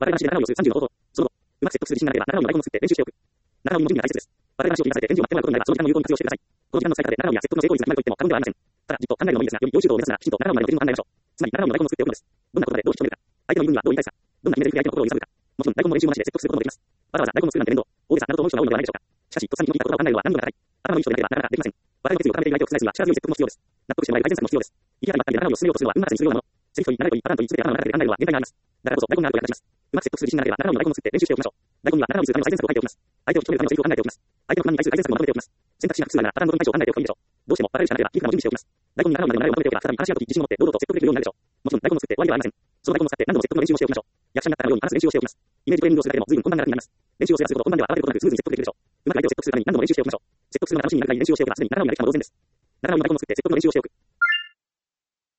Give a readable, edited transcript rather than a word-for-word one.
我々が7を要す30の方法。その後、うまく説得する自信がなければ、7をの台本を作って練習しておく。7をの準備が大切です。我々が話を聞かされて返事を待ってもらうことになれば、その時間を有効に活用してください。この時間の使い方で7をや説得の成功率が決まると言っても過言ではありません。ただ、じっと考えるのもいいですが、より良いシュートを目指すなら、きちんと7をの台本を考えましょう。つまり7をの台本を作っておくのです。どんなことでどう引き止めるか。相手の言う分にはどう言いたいか。どんな意味で相手の心を揺さぶるか。もちろん台本の練習もなしで説得することもできます。わざわざ台本を作るなんて面倒。大げさなどと思う人が多いのではないでしょうか。しかし、とっさに気の利いた言葉を考えるのは難度が高い。頭のいい人でなければなかなかできません。我々の決意を固めている相手を覆すには力強い説得も必要です。納得してもらえる改善策も必要です。言い方にばったりで7を進めようとするのは運任せにするようなもの。セリフといい、流れといい、パターンといい、全て頭の中で考えるのは限界があります。だからこそ台本があると役立ちます。うまく説得する自信がなければ7の台本を作って練習しておきましょう。台本には7をするための最善策を書いておきます。相手を引き止めるためのセリフを考えておきます。相手の不満に対する改善策もまとめておきます。選択肢が複数あるならパターンの分配置を考えておくといいでしょう。どうしても分かれるしかなければ、いくらも準備しておきます。台本に7のまでの流れをまとめておけば、再び話し合うとき自信を持って堂々と説得できるようになるでしょう。もちろん台本を作って終わりではありません。その台本を使って何度も説得の練習をしておきましょう。役者になったかのように話す練習をしておきます。イメージトレーニングをするだけでも随分困難な楽になります。練習をすればするほど本番では慌てることなくスムーズに説得できるでしょう。うまく相手を説得するために何度も練習しておきましょう。説得するのが楽しみになるくらい練習をしておけばすでに7ののやり方も同然です。7のの台本を作って説得の練習をしておく。